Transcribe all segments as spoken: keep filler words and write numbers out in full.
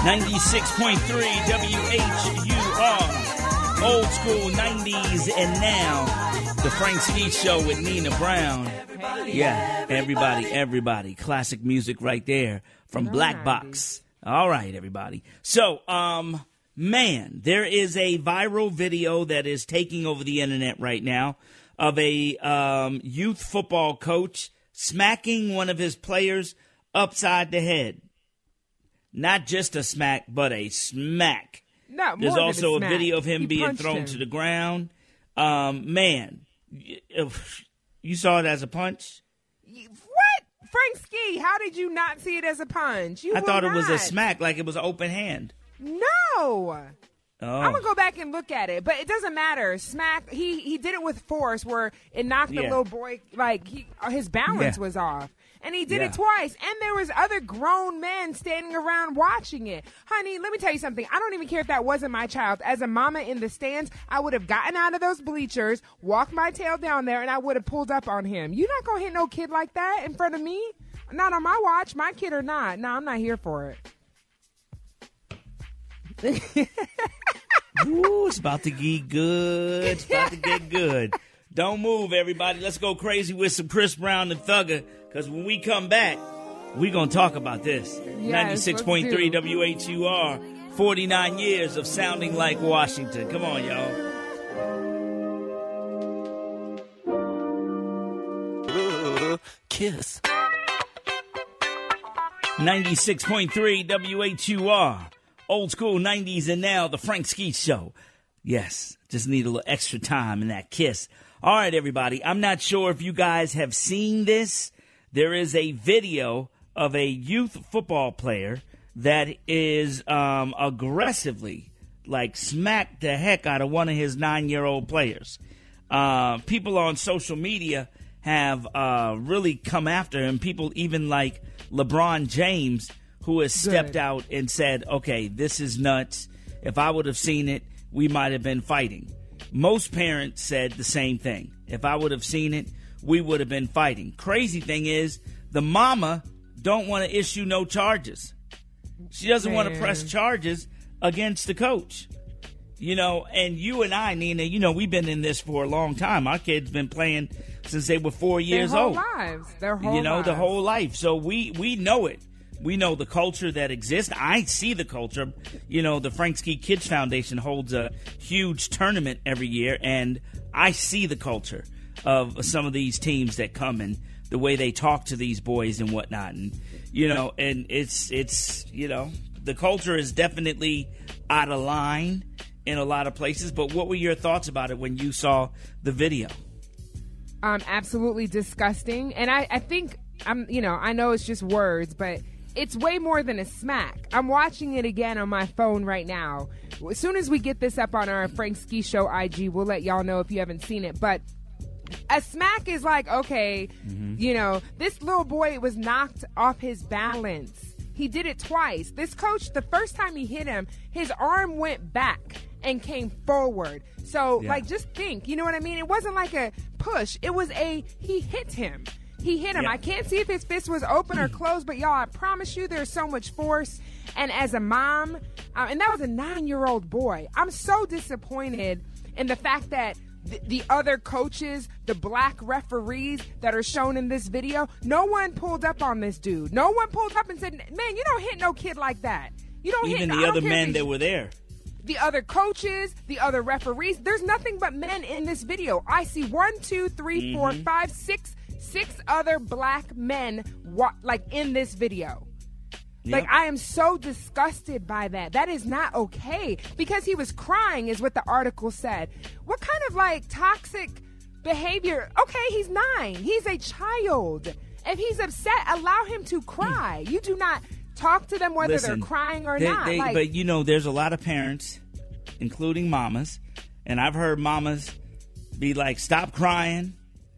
ninety-six point three W H U R, old school nineties and now, the Frank Ski Show with Nina Brown. Yeah, everybody, everybody. Classic music right there from Black Box. All right, everybody. So, um, man, there is a viral video that is taking over the internet right now of a um, youth football coach smacking one of his players upside the head. Not just a smack, but a smack. No, more There's than also a, a smack. video of him He being thrown him. to the ground. Um, man, you saw it as a punch? What? Frank Ski, how did you not see it as a punch? You I thought not. it was a smack, like it was an open hand. No. Oh. I'm going to go back and look at it, but it doesn't matter. Smack, he, he did it with force where it knocked the Yeah. little boy, like, he, his balance Yeah. was off. And he did Yeah. it twice. And there was other grown men standing around watching it. Honey, let me tell you something. I don't even care if that wasn't my child. As a mama in the stands, I would have gotten out of those bleachers, walked my tail down there, and I would have pulled up on him. You're not going to hit no kid like that in front of me? Not on my watch, my kid or not. No, I'm not here for it. Ooh, it's about to get good. It's about to get good. Don't move, everybody. Let's go crazy with some Chris Brown and Thugger, because when we come back, we're going to talk about this. Yes, ninety-six point three let's do. W H U R, forty-nine years of sounding like Washington. Come on, y'all. Kiss. ninety-six point three W H U R, old school nineties and now, the Frank Ski Show. Yes, just need a little extra time in that kiss. All right, everybody, I'm not sure if you guys have seen this. There is a video of a youth football player that is um, aggressively, like, smacked the heck out of one of his nine-year-old players. Uh, people on social media have uh, really come after him. People even like LeBron James, who has stepped Good. out and said, okay, this is nuts. If I would have seen it, we might have been fighting. Most parents said the same thing. If I would have seen it, we would have been fighting. Crazy thing is, the mama don't want to issue no charges. She doesn't want to Man. press charges against the coach. You know, and you and I, Nina, you know, we've been in this for a long time. Our kids been playing since they were four years Their whole old. lives. Their whole You know, lives. the whole life. So we, we know it. We know the culture that exists. I see the culture. You know, the Frank Ski Kids Foundation holds a huge tournament every year, and I see the culture of some of these teams that come and the way they talk to these boys and whatnot. And, you know, and it's, it's you know, the culture is definitely out of line in a lot of places. But what were your thoughts about it when you saw the video? Um, absolutely disgusting. And I, I think, I'm, you know, I know it's just words, but it's way more than a smack. I'm watching it again on my phone right now. As soon as we get this up on our Frank Ski Show I G, we'll let y'all know if you haven't seen it. But a smack is like, okay, mm-hmm. you know, this little boy was knocked off his balance. He did it twice. This coach, the first time he hit him, his arm went back and came forward. So, yeah. like, just think, you know what I mean? It wasn't like a push. It was a, he hit him. He hit him. Yeah. I can't see if his fist was open or closed, but y'all, I promise you there's so much force. And as a mom, uh, and that was a nine-year-old boy, I'm so disappointed in the fact that th- the other coaches, the black referees that are shown in this video, no one pulled up on this dude. No one pulled up and said, man, you don't hit no kid like that. You don't Even hit the I don't other care men if that he's- were there. The other coaches, the other referees. There's nothing but men in this video. I see one, two, three, Mm-hmm. four, five, six, six other black men wa- like in this video. Yep. Like, I am so disgusted by that. That is not okay. Because he was crying is what the article said. What kind of, like, toxic behavior? Okay, he's nine. He's a child. If he's upset, allow him to cry. You do not talk to them whether Listen, they're crying or they, not. they, like, but, you know, there's a lot of parents, including mamas, and I've heard mamas be like, stop crying.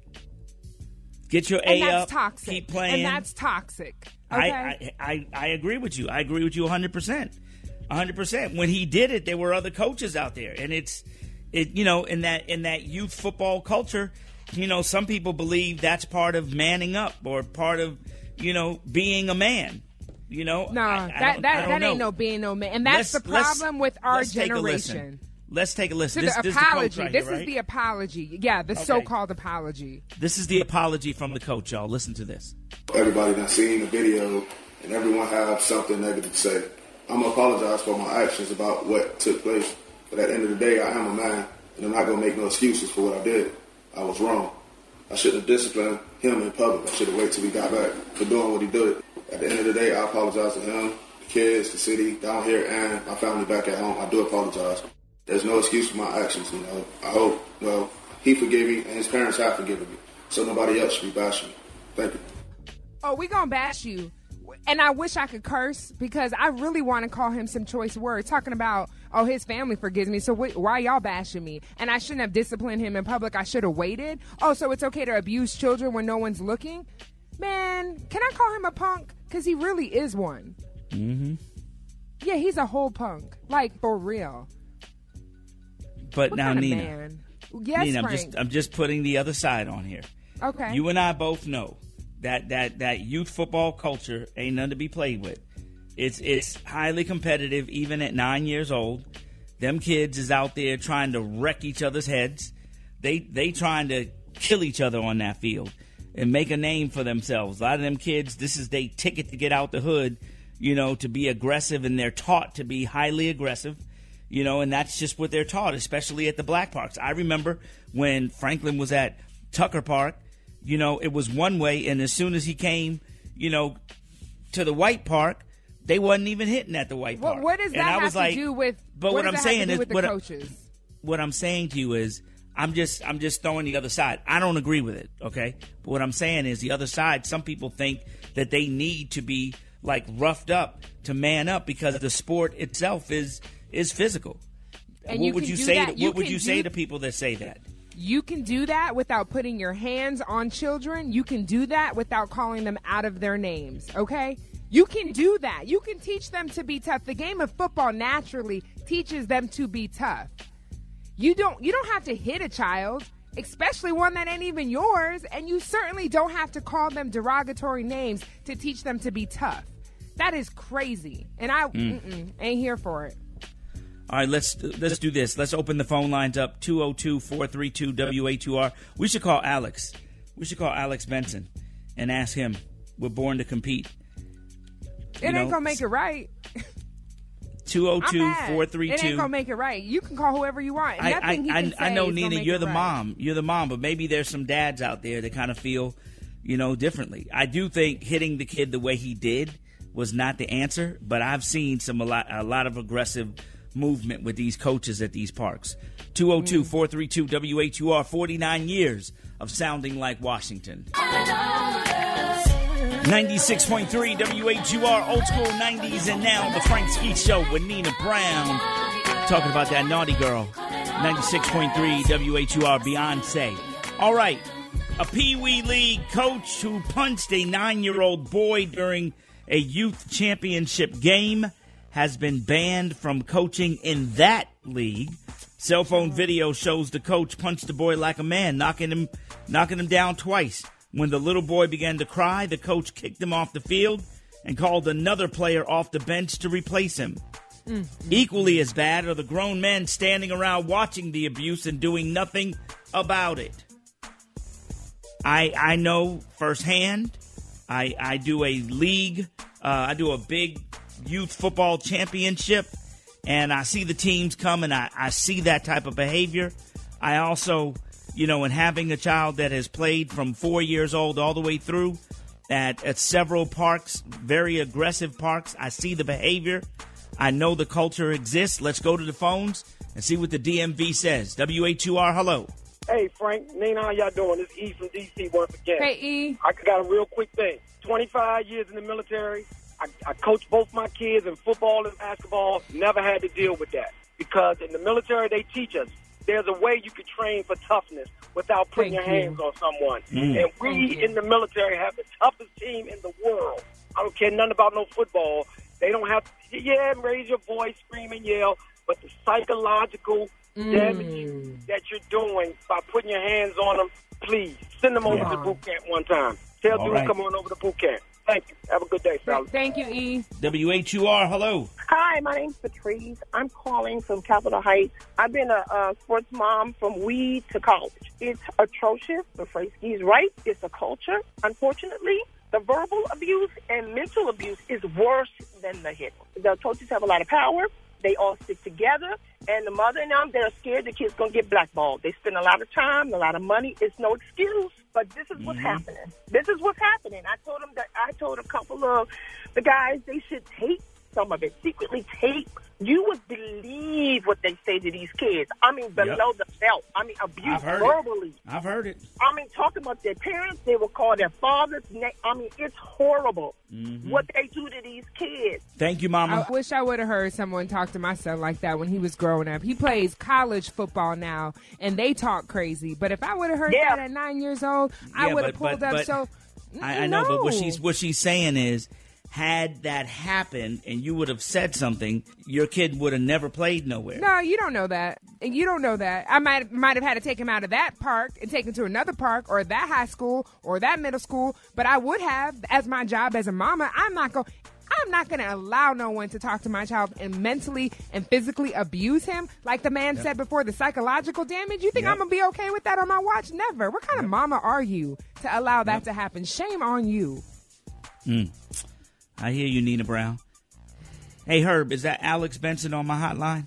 Get your and A that's up. toxic. Keep playing. And that's toxic. Okay? I, I, I, I agree with you. I agree with you one hundred percent. one hundred percent. When he did it, there were other coaches out there. And it's, it you know, in that in that youth football culture, you know, some people believe that's part of manning up or part of, you know, being a man. You know, no, I, I that that, that ain't know. no being no man, and that's let's, the problem with our let's generation. Let's take a listen. To This, the this apology. Is the right this here, is right? the apology. Yeah, the okay. so-called apology. This is the apology from the coach, y'all. Listen to this. Everybody done seen the video, and everyone have something negative to say. I'm gonna apologize for my actions about what took place, but at the end of the day, I am a man, and I'm not gonna make no excuses for what I did. I was wrong. I shouldn't have disciplined him in public. I should have waited till he got back for doing what he did. At the end of the day, I apologize to him, the kids, the city down here, and my family back at home. I do apologize. There's no excuse for my actions, you know. I hope, well, he forgave me, and his parents have forgiven me, so nobody else should be bashing me. Thank you. Oh, we gonna bash you. And I wish I could curse because I really want to call him some choice words, talking about, oh, his family forgives me, so wh- why y'all bashing me? And I shouldn't have disciplined him in public. I should have waited. Oh, so it's okay to abuse children when no one's looking? Man, can I call him a punk? Because he really is one. Mm-hmm. Yeah, he's a whole punk. Like, for real. But what now, kind of Nina. Man? Yes, Nina, I'm Frank. just, I'm just putting the other side on here. Okay. You and I both know that, that, that youth football culture ain't nothing to be played with. It's it's highly competitive, even at nine years old. Them kids is out there trying to wreck each other's heads. They they trying to kill each other on that field and make a name for themselves. A lot of them kids, this is their ticket to get out the hood, you know, to be aggressive, and they're taught to be highly aggressive, you know, and that's just what they're taught, especially at the black parks. I remember when Franklin was at Tucker Park, you know, it was one way, and as soon as he came, you know, to the white park, they wasn't even hitting at the white What, park. what does that and I have was to like, do with? But what, what I'm does that saying have to do is, with the what, coaches? what I'm saying to you is, I'm just I'm just throwing the other side. I don't agree with it, okay? But what I'm saying is the other side, some people think that they need to be like roughed up to man up because the sport itself is is physical. And what you would can you do say that. to, You what would can you say do- to people that say that? You can do that without putting your hands on children. You can do that without calling them out of their names, okay? You can do that. You can teach them to be tough. The game of football naturally teaches them to be tough. You don't you don't have to hit a child, especially one that ain't even yours, and you certainly don't have to call them derogatory names to teach them to be tough. That is crazy. And I Mm. mm-mm, ain't here for it. All right, let's let's do this. Let's open the phone lines up, two oh two, four three two, W A two R. We should call Alex. We should call Alex Benson and ask him. We're born to compete. It You ain't know, going to make it right. two oh two, I'm four mad. three two. It ain't going to make it right. You can call whoever you want. I, Nothing he I, can I, I say know, is gonna Nina, make you're it the right. mom. You're the mom, but maybe there's some dads out there that kind of feel, you know, differently. I do think hitting the kid the way he did was not the answer, but I've seen some a lot, a lot of aggressive movement with these coaches at these parks. two oh two, four three two, W H U R, forty-nine years of sounding like Washington. ninety-six point three W H U R, old school nineties, and now the Frank Skeet Show with Nina Brown. Talking about that naughty girl. ninety-six point three W H U R, Beyonce. All right. A Pee Wee League coach who punched a nine-year-old boy during a youth championship game has been banned from coaching in that league. Cell phone video shows the coach punched the boy like a man, knocking him, knocking him down twice. When the little boy began to cry, the coach kicked him off the field and called another player off the bench to replace him. Mm-hmm. Equally as bad are the grown men standing around watching the abuse and doing nothing about it. I I know firsthand. I I do a league. Uh, I do a big youth football championship, and I see the teams come, and I, I see that type of behavior. I also, you know, in having a child that has played from four years old all the way through at, at several parks, very aggressive parks, I see the behavior. I know the culture exists. Let's go to the phones and see what the D M V says. W H U R, hello. Hey, Frank, Nina, how y'all doing? This is E from D C once again. Hey, E. I got a real quick thing. twenty-five years in the military. I, I coached both my kids in football and basketball. Never had to deal with that. Because in the military, they teach us there's a way you can train for toughness without putting Thank your you. hands on someone. Mm. And we in the military have the toughest team in the world. I don't care nothing about no football. They don't have to, yeah, raise your voice, scream and yell, but the psychological Mm. damage that you're doing by putting your hands on them, please send them over Yeah. to boot camp one time. Tell All dudes right. come on over to boot camp. Thank you. Have a good day, fellas. Thank you, E. W H U R, hello. Hi, my name's Patrice. I'm calling from Capitol Heights. I've been a, a sports mom from weed to college. It's atrocious. The Frankie's right. It's a culture. Unfortunately, the verbal abuse and mental abuse is worse than the hit. The coaches have a lot of power. They all stick together. And the mother and them, they're scared the kid's going to get blackballed. They spend a lot of time, a lot of money. It's no excuse, but this is what's mm-hmm. happening. This is what's happening. I told them that I told a couple of the guys they should tape some of it, secretly tape. You would believe what they say to these kids. I mean, below yep. the belt. I mean, abuse verbally. It. I've heard it. I mean, talking about their parents, they will call their fathers. I mean, it's horrible mm-hmm. what they do to these kids. Thank you, Mama. I wish I would have heard someone talk to my son like that when he was growing up. He plays college football now, and they talk crazy. But if I would have heard yeah. that at nine years old, I yeah, would have but, pulled but, up but so... I, I know, but what she's what she's saying is, had that happened and you would have said something, your kid would have never played nowhere. No, you don't know that. You don't know that. I might might have had to take him out of that park and take him to another park or that high school or that middle school, but I would have, as my job as a mama. I'm not going I'm not going to allow no one to talk to my child and mentally and physically abuse him. Like the man yep. said before, the psychological damage. You think yep. I'm going to be okay with that on my watch? Never. What kind yep. of mama are you to allow that yep. to happen? Shame on you. Mm. I hear you, Nina Brown. Hey, Herb, is that Alex Benson on my hotline?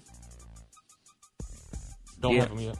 Don't yeah. have him yet.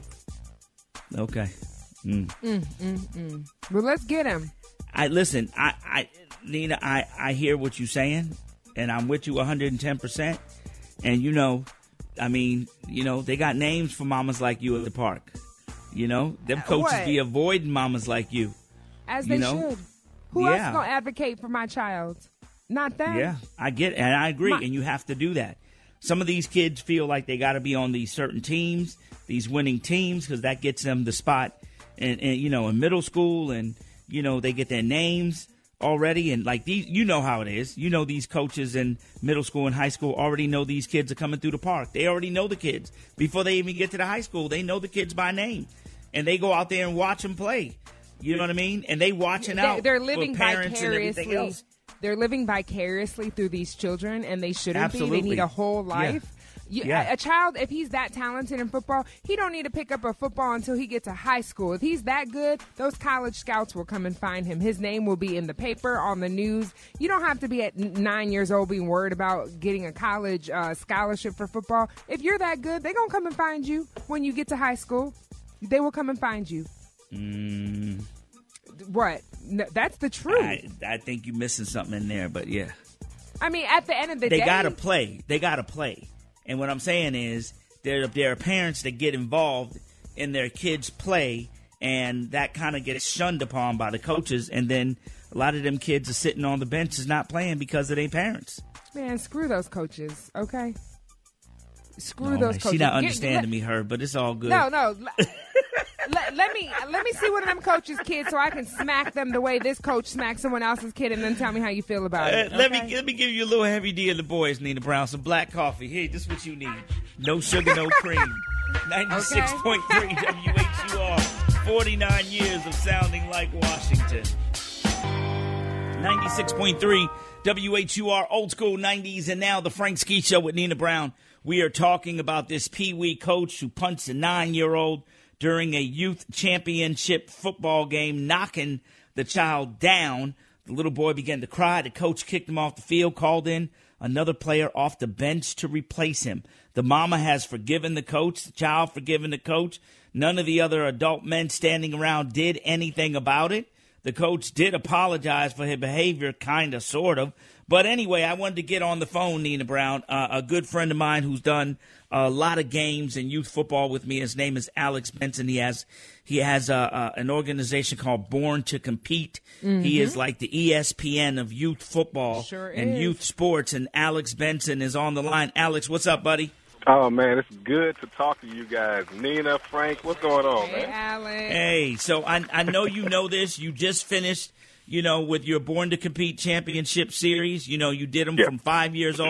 Okay. Mm. Mm, mm, mm. Well, let's get him. I listen. I, I, Nina, I, I hear what you're saying, and I'm with you one hundred ten percent. And you know, I mean, you know, they got names for mamas like you at the park. You know, them coaches what? be avoiding mamas like you. As you they know? should. Who yeah. else gonna advocate for my child? Not them. Yeah, I get it, and I agree, my- and you have to do that. Some of these kids feel like they got to be on these certain teams, these winning teams, because that gets them the spot, and, and you know, in middle school, and you know, they get their names already, and like these, you know how it is. You know, these coaches in middle school and high school already know these kids are coming through the park. They already know the kids before they even get to the high school. They know the kids by name, and they go out there and watch them play. You know what I mean? And they watching out. They're, they're living for parents vicariously. And everything else. They're living vicariously through these children, and they shouldn't Absolutely. be. They need a whole life. Yeah. You, yeah. a, a child, if he's that talented in football, he don't need to pick up a football until he gets to high school. If he's that good, those college scouts will come and find him. His name will be in the paper, on the news. You don't have to be at nine years old being worried about getting a college uh, scholarship for football. If you're that good, they're going to come and find you when you get to high school. They will come and find you. Mm. What? No, that's the truth. I, I think you're missing something in there, but yeah. I mean, at the end of the they day, they gotta play. They gotta play. And what I'm saying is, there there are parents that get involved in their kids' play, and that kind of gets shunned upon by the coaches. And then a lot of them kids are sitting on the benches not playing because of their parents. Man, screw those coaches. Okay. Screw no, those man, coaches. She not Get, understanding let, me, her, but it's all good. No, no. let, let me let me see one of them coaches' kids so I can smack them the way this coach smacked someone else's kid, and then tell me how you feel about it. Uh, let okay? me let me give you a little heavy D of the boys, Nina Brown. Some black coffee. Hey, this is what you need. No sugar, no cream. ninety-six point three okay. W H U R. forty-nine years of sounding like Washington. ninety-six point three W H U R, old school nineties, and now the Frank Ski Show with Nina Brown. We are talking about this Pee Wee coach who punched a nine-year-old during a youth championship football game, knocking the child down. The little boy began to cry. The coach kicked him off the field, called in another player off the bench to replace him. The mama has forgiven the coach, the child forgiven the coach. None of the other adult men standing around did anything about it. The coach did apologize for his behavior, kind of, sort of. But anyway, I wanted to get on the phone, Nina Brown, uh, a good friend of mine who's done a lot of games in youth football with me. His name is Alex Benson. He has he has uh, uh, an organization called Born to Compete. Mm-hmm. He is like the E S P N of youth football sure and is. youth sports. And Alex Benson is on the line. Alex, what's up, buddy? Oh, man, it's good to talk to you guys. Nina, Frank, what's going on, hey, man? Alex. Hey, so I, I know you know this. You just finished, you know, with your Born to Compete championship series. You know, you did them yeah. from five years old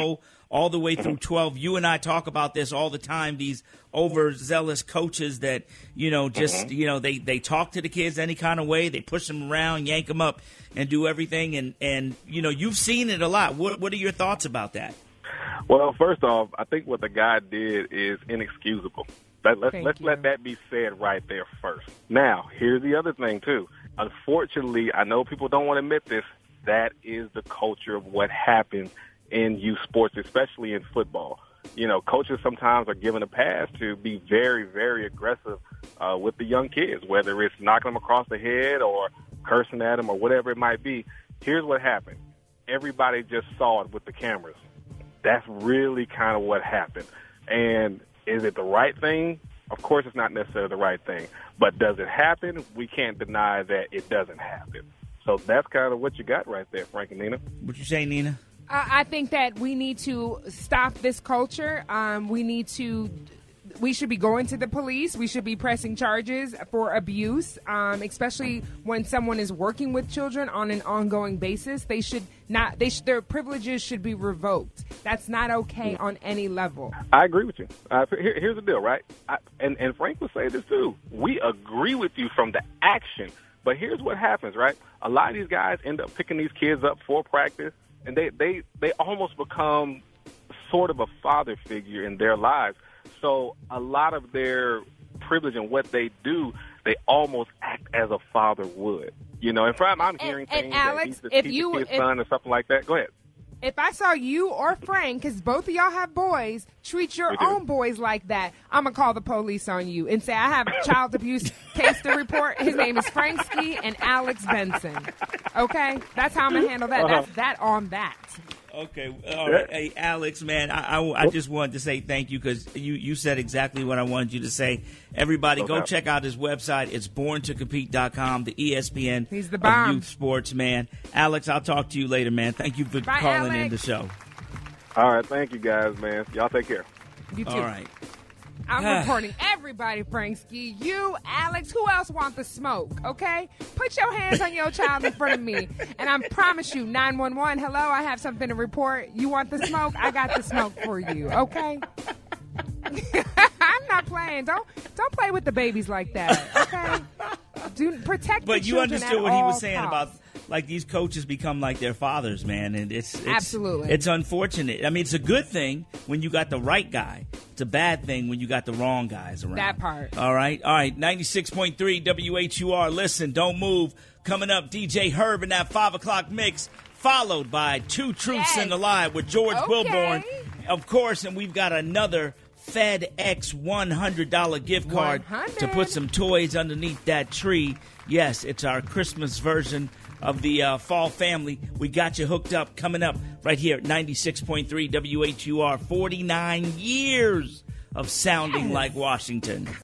all the way through twelve. You and I talk about this all the time, these overzealous coaches that, you know, just, you know, they, they talk to the kids any kind of way. They push them around, yank them up, and do everything. And, and you know, you've seen it a lot. What, what are your thoughts about that? Well, first off, I think what the guy did is inexcusable. Let, let's let's let that be said right there first. Now, here's the other thing, too. Unfortunately, I know people don't want to admit this, that is the culture of what happens in youth sports, especially in football. You know, coaches sometimes are given a pass to be very, very aggressive uh, with the young kids, whether it's knocking them across the head or cursing at them or whatever it might be. Here's what happened. Everybody just saw it with the cameras. That's really kind of what happened. And is it the right thing? Of course it's not necessarily the right thing. But does it happen? We can't deny that it doesn't happen. So that's kind of what you got right there, Frank and Nina. What you say, Nina? I think that we need to stop this culture. Um, we need to, we should be going to the police. We should be pressing charges for abuse, um, especially when someone is working with children on an ongoing basis. They should not, they sh- their privileges should be revoked. That's not okay on any level. I agree with you. Uh, here, here's the deal, right? I, and, and Frank will say this too. We agree with you from the action. But here's what happens, right? A lot of these guys end up picking these kids up for practice, and they, they, they almost become sort of a father figure in their lives. So a lot of their privilege and what they do, they almost act as a father would. You know, and from I'm hearing and, things and Alex, that he's if the you, kid's if, son or something like that. Go ahead. If I saw you or Frank, because both of y'all have boys, treat your own boys like that, I'm going to call the police on you and say I have a child abuse case to report. His name is Frank Ski and Alex Benson. Okay? That's how I'm going to handle that. That's that on that. Okay. All right. Hey, Alex, man, I, I, I just wanted to say thank you because you, you said exactly what I wanted you to say. Everybody, go check out his website. It's born to compete dot com, the E S P N He's the bomb. of youth sports, man. Alex, I'll talk to you later, man. Thank you for Bye, calling Alex. in the show. All right. Thank you, guys, man. Y'all take care. You too. All right. I'm reporting everybody, Frank Ski. You, Alex, who else want the smoke, okay? Put your hands on your child in front of me. And I promise you, nine one one, hello, I have something to report. You want the smoke? I got the smoke for you, okay? I'm not playing. Don't don't play with the babies like that, okay? Do protect But the you children understood at what he was all saying costs. about, like, these coaches become like their fathers, man, and it's, it's Absolutely. it's unfortunate. I mean, it's a good thing when you got the right guy. It's a bad thing when you got the wrong guys around. That part. All right, all right. ninety-six point three W H U R. Listen, don't move. Coming up, D J Herb in that five o'clock mix, followed by Two Truths Yes. and a Lie with George Okay. Wilborn, of course, and we've got another FedEx one hundred dollars gift card one hundred to put some toys underneath that tree. Yes, it's our Christmas version of the uh, Fall Family. We got you hooked up coming up right here at ninety-six point three W H U R. forty-nine years of sounding Yes. like Washington.